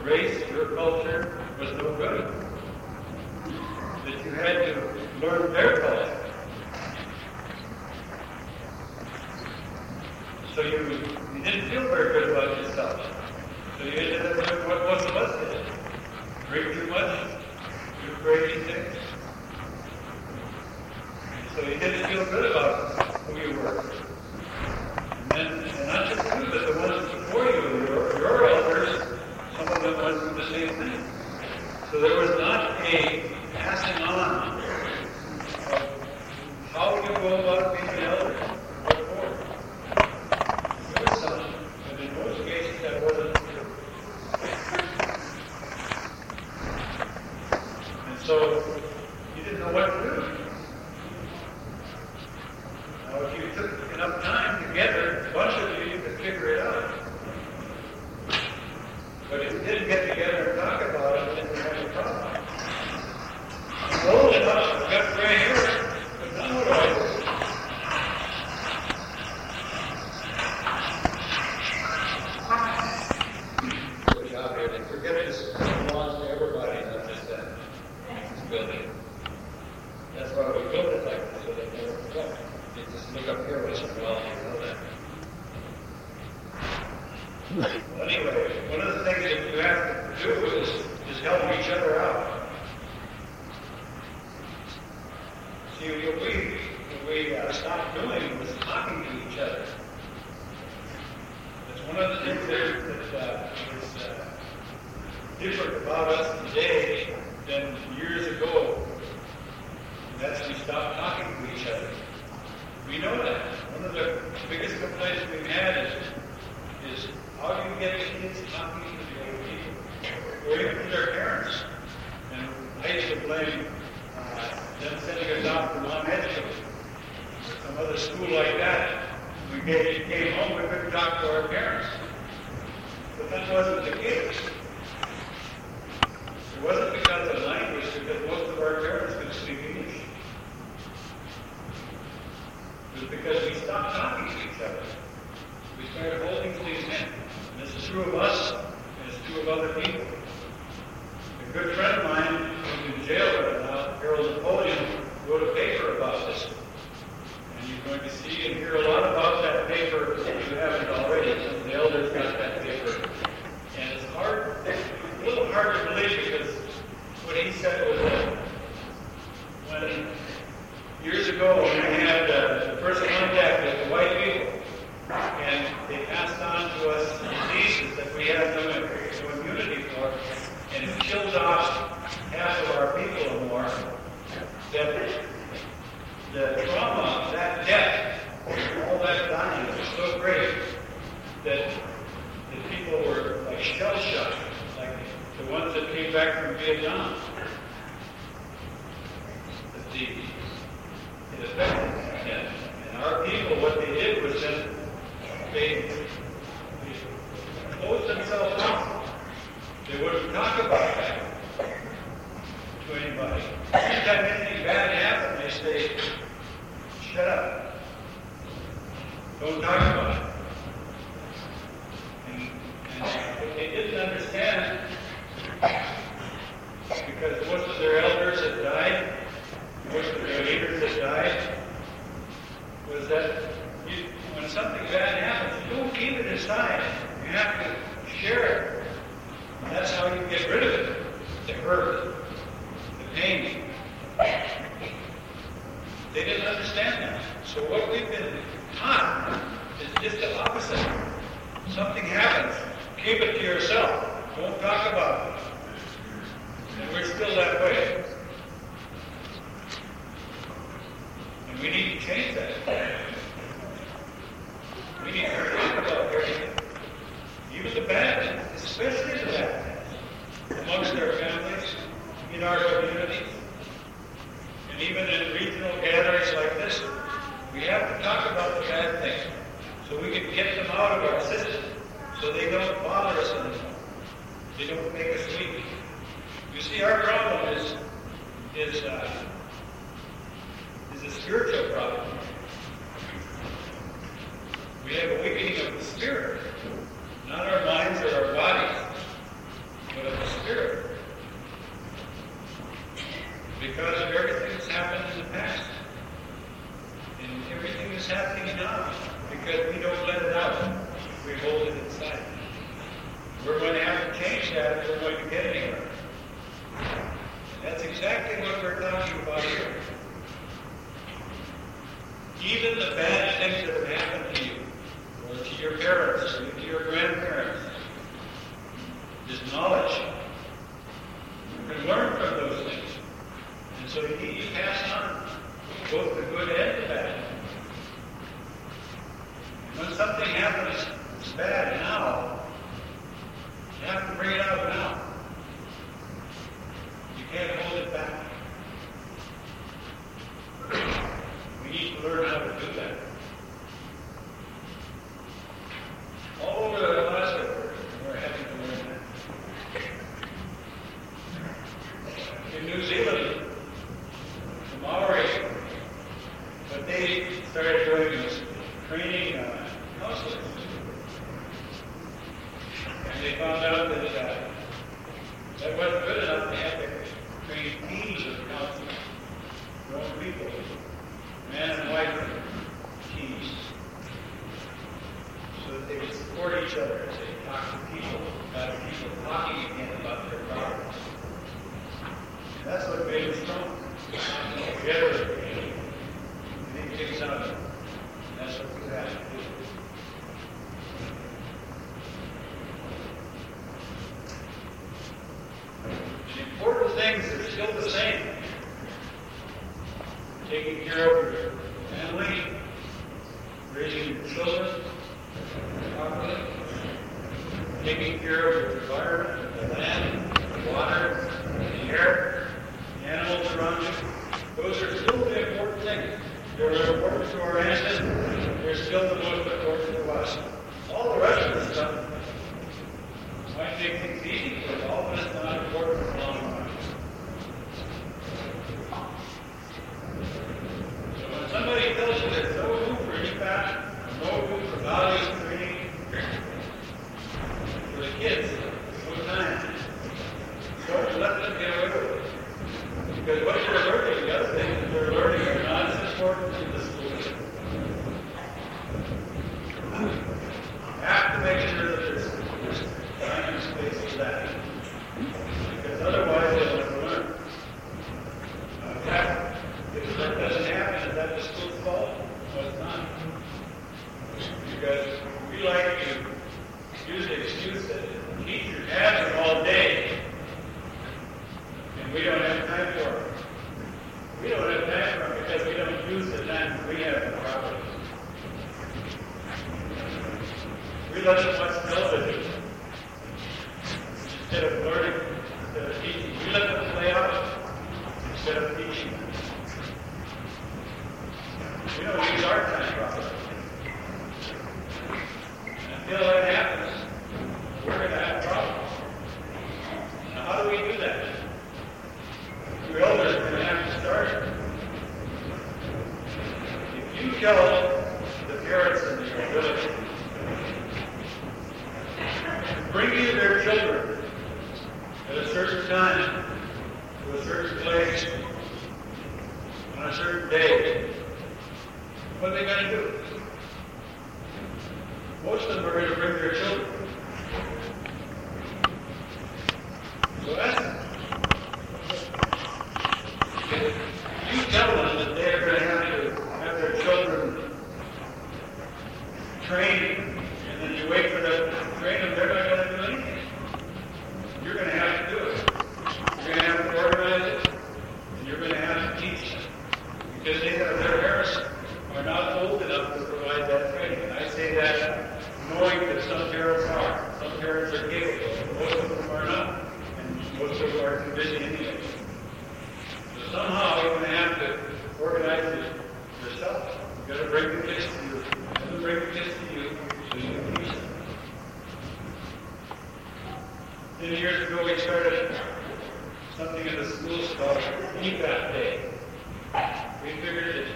race, your culture was no good. That you had to learn their culture. So you didn't feel very good about yourself. So you ended up doing what most of us did. Drink too much, do crazy things. So you didn't feel good about who you were. And not just you, but the ones before you, your elders, some of them went through the same thing. So there was not a passing on of how you go about being an elder. What for? There was some, but in most cases that wasn't true. And so you didn't know what to do. Now if you took enough time together, a bunch of you could figure it out. But if you didn't get together and talk about it, then you had a problem. I'm old enough, I've got gray hair, but now what do I do? Push out here, they forget this belongs to everybody, not just that. This building. That's why we built it like this, so they never forget. They just look up here and say, well, you know that. Well, anyway, one of the things that you have to do is help each other out. See, what we stopped doing was talking to each other. That's one of the things that is different about us today than years ago. And that's we stopped talking to each other. We know that. One of the biggest complaints we've had is how do you get kids talking to the old people, or even to their parents? And I used to blame them sending us out for non-educated, or some other school like that. We came home, we couldn't talk to our parents. But that wasn't the case. It wasn't because of language, because most of our parents could speak English. It was because we stopped talking to each other. We started holding things in. And this is true of us, and it's true of other people. A good friend of mine who's in jail right now, Harold Napoleon, wrote a paper about this. And you're going to see and hear a lot about that paper if you haven't already. Some of the elders got that paper. And it's a little hard to believe because what he said was that when years ago when we had the first contact with the white people, and they passed on to us diseases that we had no immunity for, and it killed off half of our people or more, that the trauma, that death, all that dying was so great that the people were like shell-shocked, like the ones that came back from Vietnam. It affected them. And our people, what they did was that they closed themselves off. They wouldn't talk about that to anybody. Anytime anything bad happened, they say, shut up. Don't talk about it. And what they didn't understand, because most of their elders had died, most of their leaders had died, was that when something bad happens, you don't keep it inside. You have to share it. And that's how you get rid of it. The hurt, the pain. They didn't understand that. So what we've been taught is just the opposite. Something happens, keep it to yourself. Don't talk about it. And we're still that way. And we need to change that. We need to talk about everything. Even the bad things, especially the bad things, amongst our families, in our communities, and even in regional gatherings like this. We have to talk about the bad things so we can get them out of our system so they don't bother us anymore. They don't make us weak. You see, our problem is a spiritual problem. We have a weakening of the spirit, not our minds or our bodies, but inside. We're going to have to change that if we're going to get anywhere. That's exactly what we're talking about here. Even the bad things that have happened to you, or to your parents, or to your grandparents, is knowledge. You can learn from those things. And so you need to pass on both the good and the bad. When something happens that's bad now, you have to bring it out now. You can't hold it back. We need to learn how to do that. All over Alaska, we're having to learn that. In New Zealand, the Maori, but they started doing this training counselors. And they found out that that wasn't good enough. They had to train teams of counselors, their own people, man and wife teams, so that they would support each other as they talk to people, about people talking again about their problems. And that's what made us strong. Together, we need things out. And that's what we have to do. The important things are still the same. Taking care of your family, raising your children properly, taking care of your environment, the land, the water, the air, the animals around you. Those are still the important things. They're important to our ancestors. They're still the most important to us. All the rest of the stuff might make things easy, but all of it's not important for the long run. So when somebody tells you there's no room for any passion, no room for values training for the kids, no time, don't let them get away with it. Because what you're learning, the other things that they're learning are not as important in the school system. You have to make sure that there's time and space for that. Because otherwise they'll never learn. If that doesn't happen, is that the school's fault? No, it's not. Because we like to use the excuse that teachers have them all day, and we don't have time for them. We don't have time for them because we don't use the time we have them properly. We let them watch television instead of learning, instead of teaching. We let them play out instead of teaching. We don't use our time properly. And until that happens, we're going to have problems. Now, how do we do that? The elders are going to have to start. If you tell the parents in your village to bring you their children at a certain time, to a certain place, on a certain day, what are they going to do? Most of them are going to bring their children. So ask them. You tell them that they're going to have their children trained, and then you wait for them to train them, they're not going to do anything. You're going to have to do it. You're going to have to organize it, and you're going to have to teach them. Because their parents are not old enough to provide that training. And I say that knowing that some parents are. Some parents are capable. Most of them are not. And most of them are too busy anyway. So somehow you're going to have to organize it yourself. You've got to bring the kids to you. You've got to bring the kids to you so you can teach them. 10 years ago we started something in the schools called EFAT Day. We figured that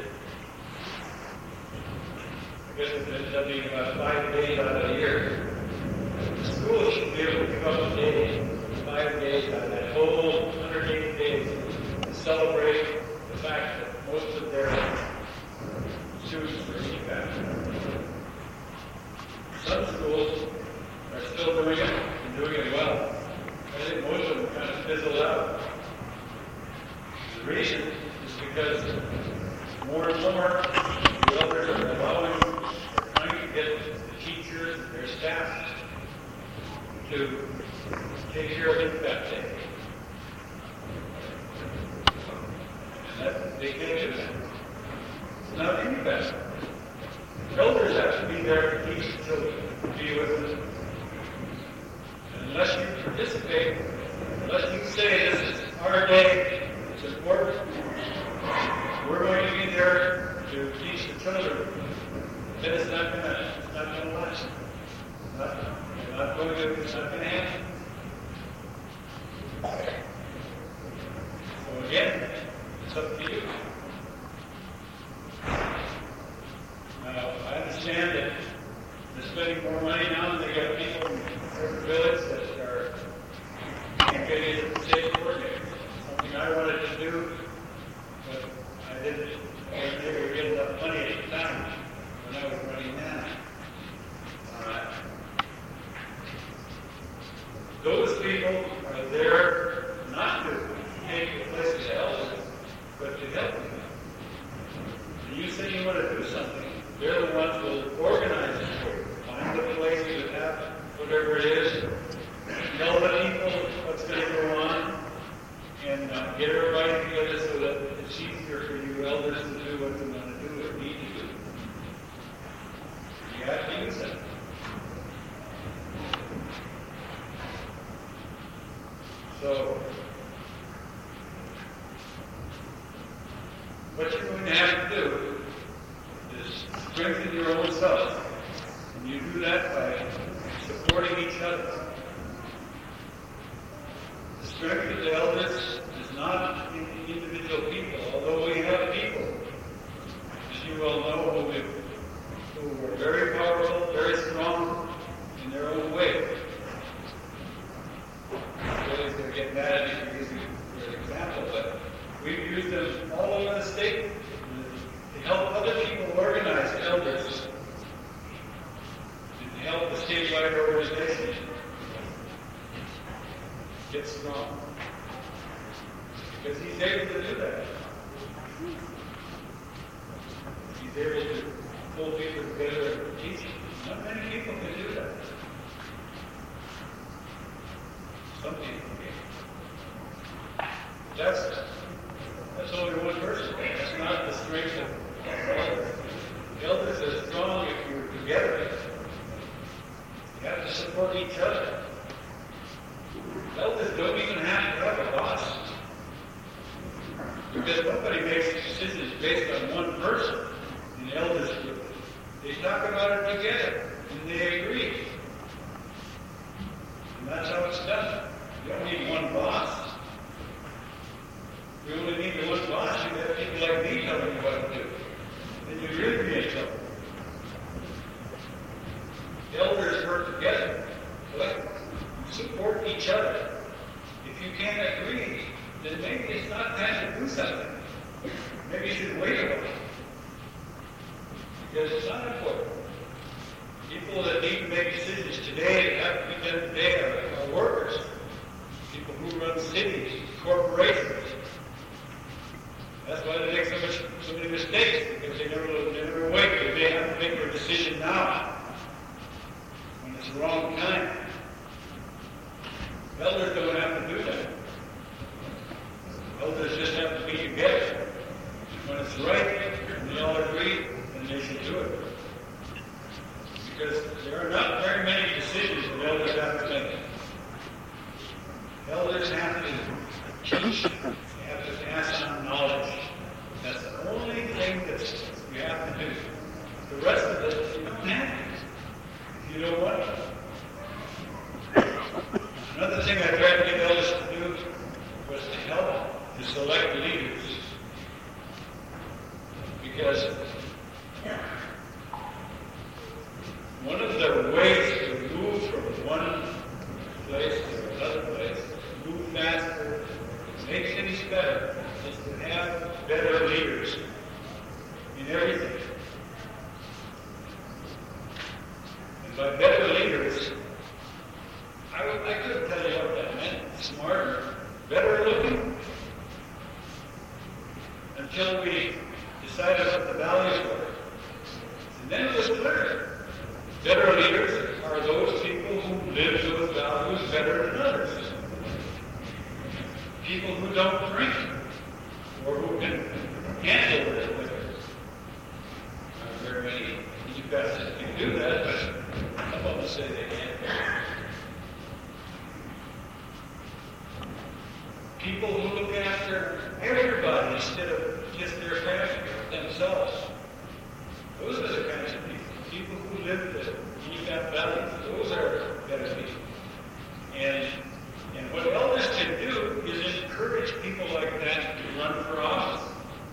I guess it ends up being about 5 days out of the year. The schools should be able to give up a day, 5 days out of that whole 180 days to celebrate the fact that most of their students are EFAT. Some schools to take care of it that day. And that they can't do that. It's not any better. Elders have to be there to teach the children, to be with them. And unless you participate, unless you say this is our day, it's important, we're going to be there to teach the children, then it's not going to last. It's not going to happen. So again, it's up to you. Now, I understand that they're spending more money now, and they got people in certain village that are getting into the state coordinator. Something I wanted to do, but I didn't. I was able to get enough money at the time when I was running now. Those people are there not to take the place of the elders, but to help them. And you say you want to do something, they're the ones who will organize it for you. Find the place to have whatever it is. Tell the people what's going to go on, and get everybody together so that it's easier for you elders to do what you want to do or need to do. You have to use it. So, what you're going to have to do is strengthen your own self. And you do that by supporting each other. The strength of the elders is not in the individual people, although we have people, as you well know, who are very powerful, very strong in their own way. Really, they get mad at me for using their example, but we've used them all over the state to help other people organize elders, to help the statewide organization get strong. Because he's able to do that. He's able to pull people together and teach them. Not many people can do that. Some people can. That's only one person. That's not the strength of the elders. The elders are strong if you're together. You have to support each other. Elders don't even have to have a boss. Because nobody makes decisions based on one person in the elders group. They talk about it together, and they agree. And that's how it's done. You don't need one boss. You only need the one boss. You have people like me telling you what to do. Then you really be in trouble. The elders work together. Support each other. If you can't agree, then maybe it's not time to do something. Maybe you should wait a while. Because it's not important. People that need to make decisions today, that have to be done today, are workers. People who run cities, corporations. That's why they make so many mistakes, because they never wait. They have to make their decision now, when it's the wrong time. Elders don't have to do that. Elders just have to be together. When it's right, and they all agree, then they should do it. Because there are not very many decisions that elders have to make. Elders have to teach. They have to pass on knowledge. That's the only thing that you have to do. The rest of it, you don't have to. If you don't want to. Another thing I tried to get elders to do was to help to select leaders. Because one of the ways to move from one place to another place, move faster, make things better, is to have better leaders in everything. And by better leaders, I couldn't tell you what that meant. Smarter, better looking. Until we decided what the values were. And then it was clear. Better leaders are those people who live those values who don't drink or who can handle their liquor. Not very many you guys can do that, but some of them say they can't. People who look after everybody instead of just their family, themselves. Those are the kinds of people. People who live the Unified values. Those are better people. And what elders can do is encourage people like that to run for office.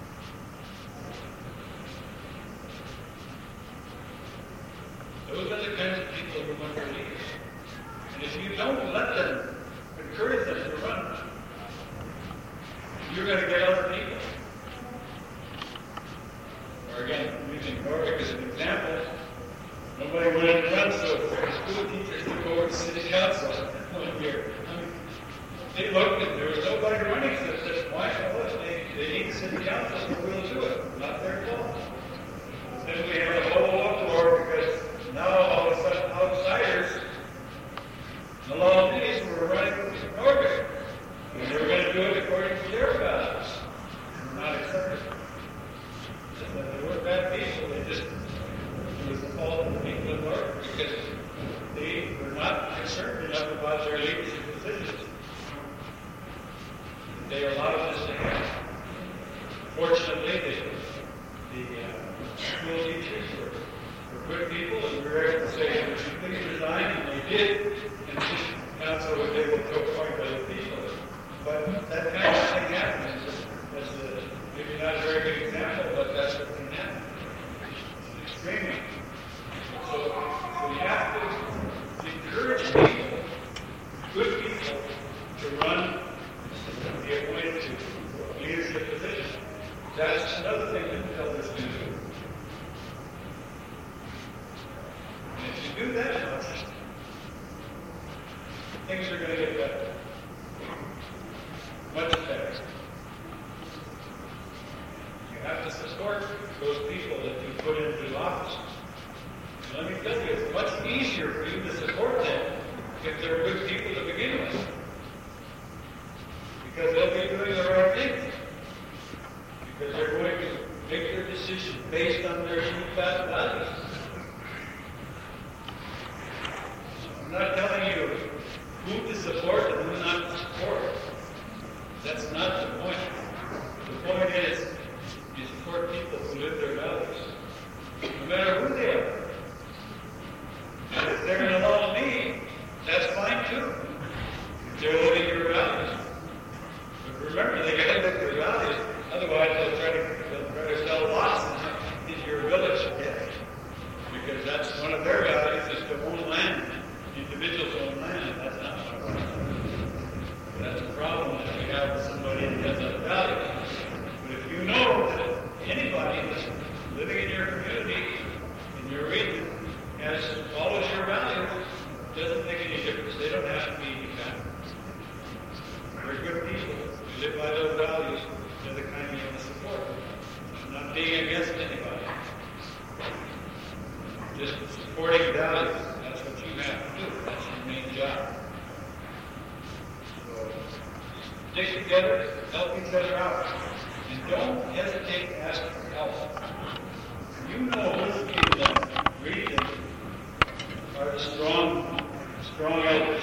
Those are the kinds of people who run for leaders. And if you don't let them, encourage them to run, you're going to get other people. Or again, using Norfolk as an example, nobody wanted to run, so school teachers took over to city council one year. They looked and there was nobody running, so they said, why not? They need the city council, so we'll do it. Not their fault. Then we had a whole uproar because now all of a sudden outsiders, the law these were running for Norfolk. And they were going to do it according to their values. And we're not accepting it. They weren't bad people. It was the fault of the people in Norfolk because they were not concerned enough about their leadership positions. They allowed us to have. Fortunately, the school teachers were good people, and we were able to say, would you please resign? And they did, and the council was able to appoint other people. But that kind of thing happens. That's maybe not a very good example, but that's what can happen. It's extremely. So we have to encourage people, good people, to run and be appointed to leadership positions. That's another thing that elders do. And if you do that much, things are going to get better. Much better. You have to support those people that you put into office. And let me tell you, it's much easier for you to support them if they're good people to begin with. Because they'll be doing the right thing. Because they're going to make their decision based on their unified values. I'm not telling you who to support and who not to support. That's not the point. The point is, you support people who live their values, no matter who they are. And if they're going to love me, that's fine too. If they're living your values. But remember, they got to live their values. Otherwise, they'll try to sell lots in your village. Because that's one of their values, is to own land. Individuals own land. That's not what I want. That's a problem that we have with somebody that has that value. But if you know that anybody that's living in your community, in your region, follows your values, it doesn't make any difference. They don't have to be independent. They're good people who live by those values. They're the kind you want to support. Not being against anybody. Just supporting values. That's what you have to do. That's your main job. So, stick together, help each other out. And don't hesitate to ask for help. You know who's in the region are the strong elders.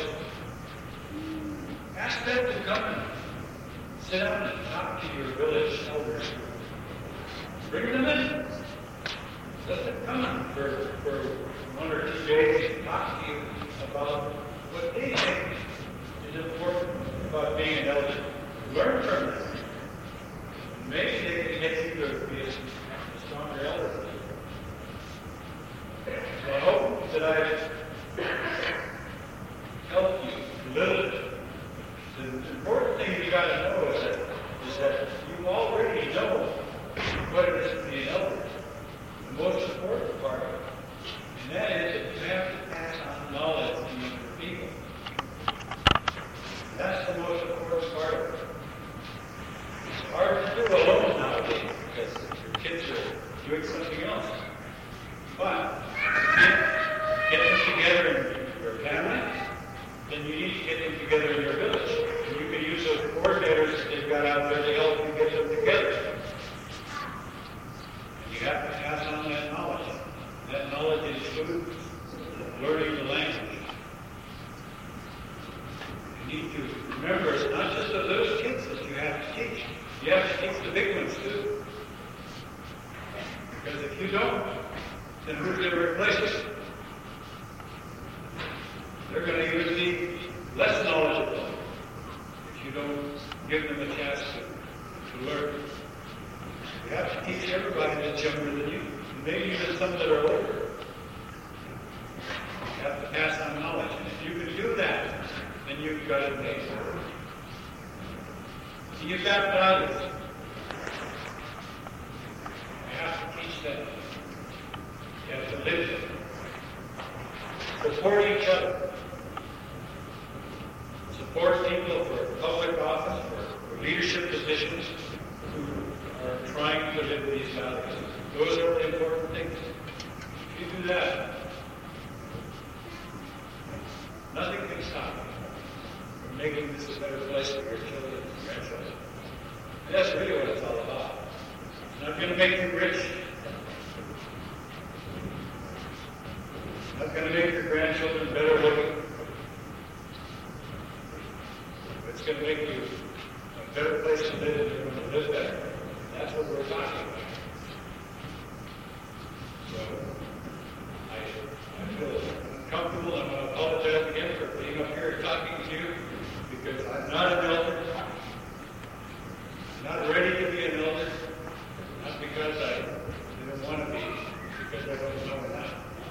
Ask them to come and sit down and talk to your village elders. Bring them in. Let them come for 1 or 2 days and talk to you about what they think is important about being an elder. Learn from them. Maybe they can get you to be a stronger elder. So I hope that I've helped you a little bit. The important thing you got to know is that you already know what it is to be an elder. The most important part of it. And that is that you have to pass on knowledge to other people. That's the most important part of it. It's hard to do alone nowadays because your kids are doing something else. But get them together in your family, then you need to get them together in your village. And you can use those coordinators in You need to remember it's not just the little kids that you have to teach. You have to teach the big ones too. Because if you don't, then who's going to replace us? They're going to even be less knowledgeable if you don't give them a chance to learn. You have to teach everybody that's younger than you, and maybe even some that are older. You have to pass on knowledge, and if you can do that, then you've got it made. So you've got values. You have to teach them. You have to live them. Support each other. Support people for public office, for leadership positions who are trying to live these values. Those are the important things. If you do that, nothing can stop you from making this a better place for your children and grandchildren. And that's really what it's all about. It's not going to make you rich. It's not going to make your grandchildren better looking. It's going to make you a better place to live, and you're going to live better. That's what we're talking about. So, I feel uncomfortable. I'm going to apologize again for being up here talking to you, because I'm not an elder. I'm not ready to be an elder. Not because I didn't want to be, because I don't know enough.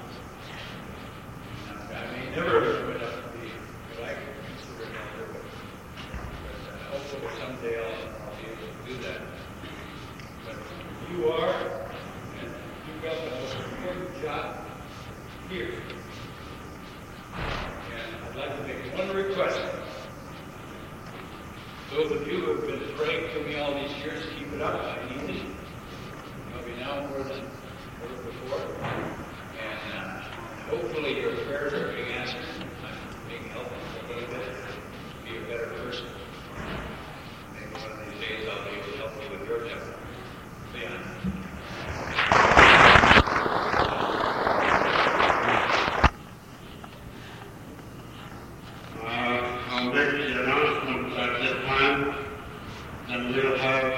I may never know enough to be what I can consider an elder, but hopefully someday I'll be able to do that. But you are, and you've got the most important job here. And I'd like to make one request. Those of you who have been praying to me all these years, keep it up. I need it. Maybe now more than ever before. And hopefully your prayers are being answered. I'm being helped a little bit to be a better person. Maybe one of these days I'll be able to help you with your effort. Leon. I'll make the announcement at this time, and we'll have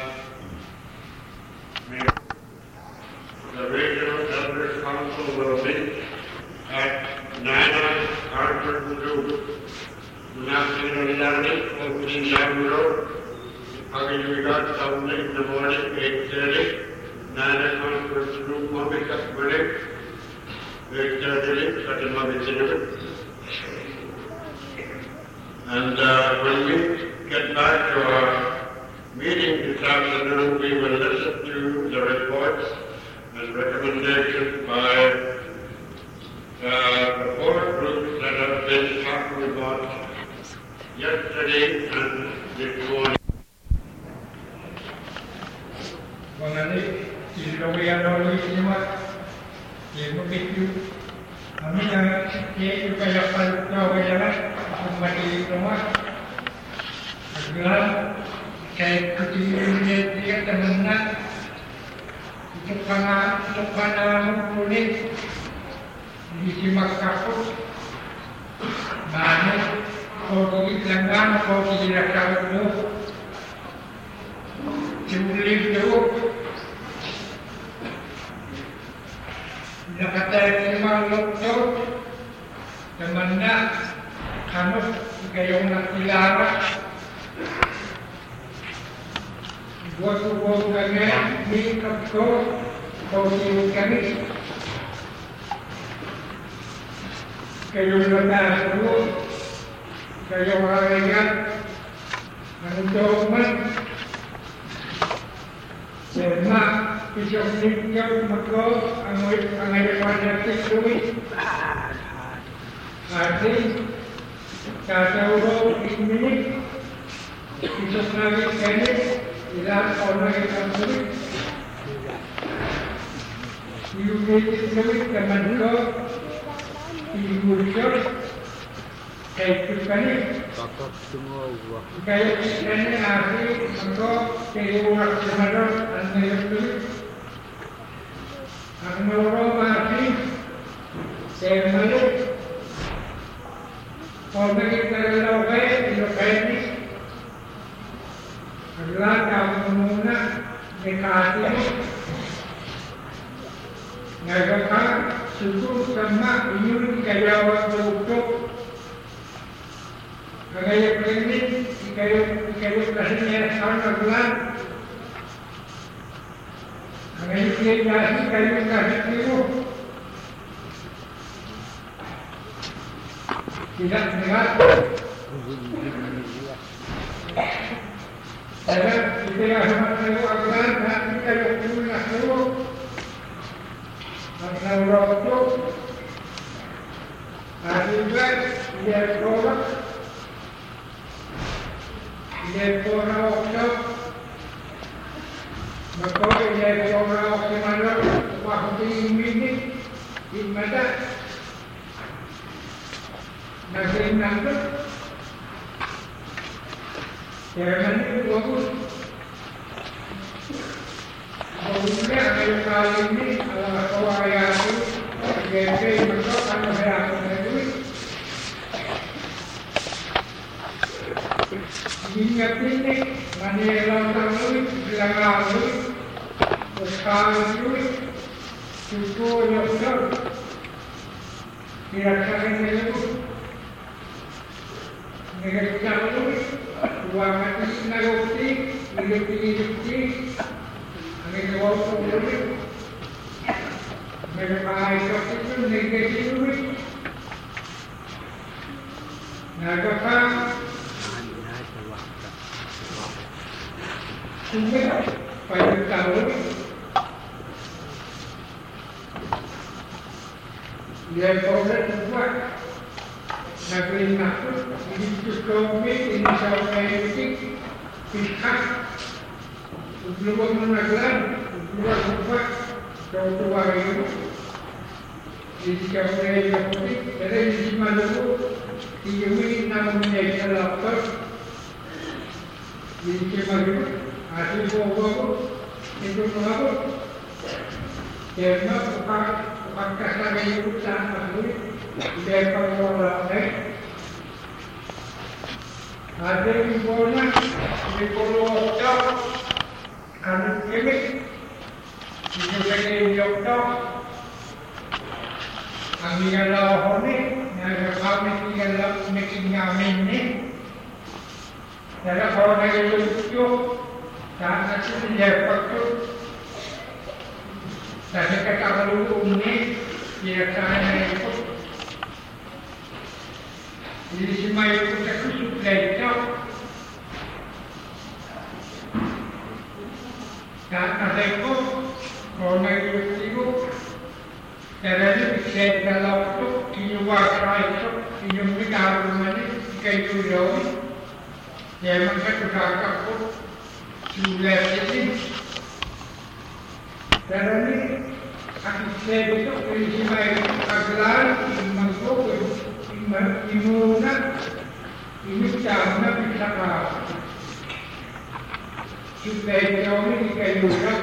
the Regional Elders Council will meet at 9 Harvard Road, National 14 down the road. Having regard Sunday in the morning, 8:30, 9 Conference Room, Mummy Cup 8:30, at Mummy Cinema. And when we get back to our meeting this afternoon, we will listen to the reports and recommendations by the 4 groups that have been talking about yesterday and this morning. Mengenai Islamiyah Nabi Muhammad, ia begitu. Kami yang ia juga dapat tahu jalan Muhammad Muhammad. Agar saya kecil dia teman untuk panah kulit di simak kapus. Mana kau dilanggar, kau tidak tahu. Jumlah itu nakatay lima lokto teman na kamu gayong nakilala buat kami di kapko kau kami gayong nakasalo gayong harian menunjukkan Serma isang lingkap maka ang pada tikui arti katao ini isang lagi kene ilang orang yang sulit diuji sulit teman ko diuji kayak kini kayak ini arti maka kayak orang semadar anda yang sulit ang orang arti saya melihat kalau kita lakukan premis adalah yang muna dekati nagakang suku sama inyong ikayawa produkto kagaya premis ikayo kasi niya sa naglan kagaya kasi kayo kasi kayo tidak dengar. Karena kita yang sama tahu agar nanti kalau punya tahu, masalah waktu, akibat dia tolak, waktu, maka dia tolak waktu mana waktu ini di mana. Naging nandun. Kaya itu bagus. Bagusnya kayo kali ini ala kawaya itu gede bentuk karena saya duit. Ingat ini Manila duit, bilang duit, sekali duit, cukup nyosor. Kira-kira itu. Negara ruangan ini nagoti, iliti, ang waktu ini, mereka itu negatif, nagapang, sumber pada tahun, dia problem buat. Naging ako, hindi sukomit, hindi sa kaitik, pihak, ugluwag mo naglan, ugluwag mo pa, kautuwa rin mo. Hindi ka kaitik, pero hindi malubo, iyumin na mo niya sa laptop, hindi ka malubo, ati po ako, ito mo ako. Kaya pagkasagay yung saan malubo, dia pengelola ada ibunya di Pulau anu ini di Yogyakarta kami kalau ini ada kami tinggal making ngamen ini ada kalau dari itu karena itu dia waktu saya kata dulu ini biasanya itu jadi semua itu aku sudah itu karena itu corona itu dari bisa dalam itu diwakilkan itu dinyatakan rumahnya kayak itu jauh ya maka sudah aku sudah ini dari aku sudah itu semua itu agar masuk imunat ini caranya bisa supaya jauh ini dikayukan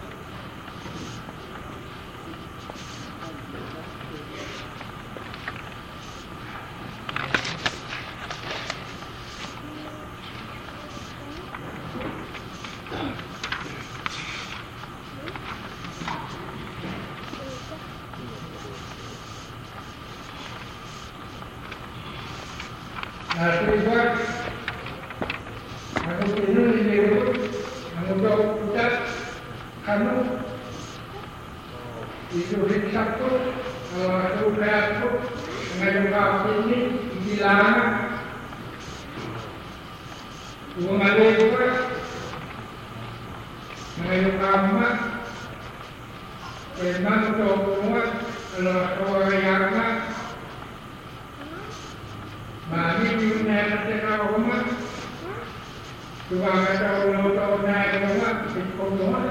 Akibat aku ini disebut mengucap ucap kamu itu Sabtu kalau aku berlaku mengajukan ini dilarang mengajukan mak memang untuk semua kalau orang yang Mami punya tengah rumah, cuma kata orang naik rumah, ikut rumah,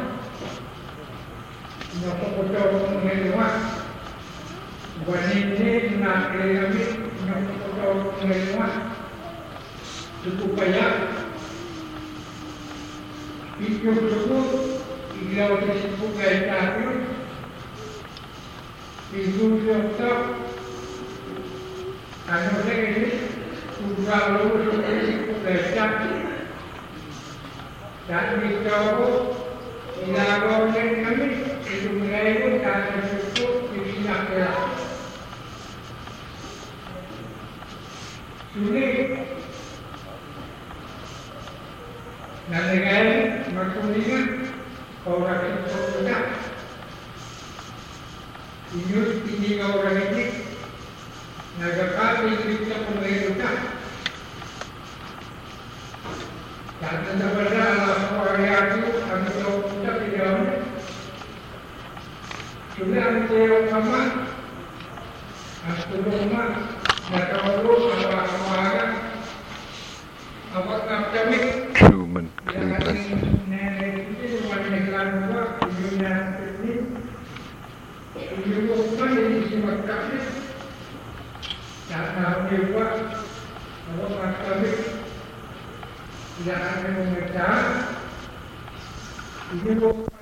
nak foto mengenai rumah, buat ini nak kami nak foto mengenai rumah, cukup banyak, itu cukup, ilau cukup gaya cahaya, itu cukup. Ano sa ini, kung gano'n sakit. Dan ditahu ilagonin kami itu mengayu dan cukup dipindah kelas. Sulit. Dan dengan maksudnya orang itu sudah ini orang ini nagakati kita pemerintahan dan sebenarnya orang itu atau kita tidak sudah menjadi sama atau rumah atau apa apakah kami Human yang itu wanita luar dunia ini bukan ini semua kami karena dewa kalau kami tidak akan memecah ini bukan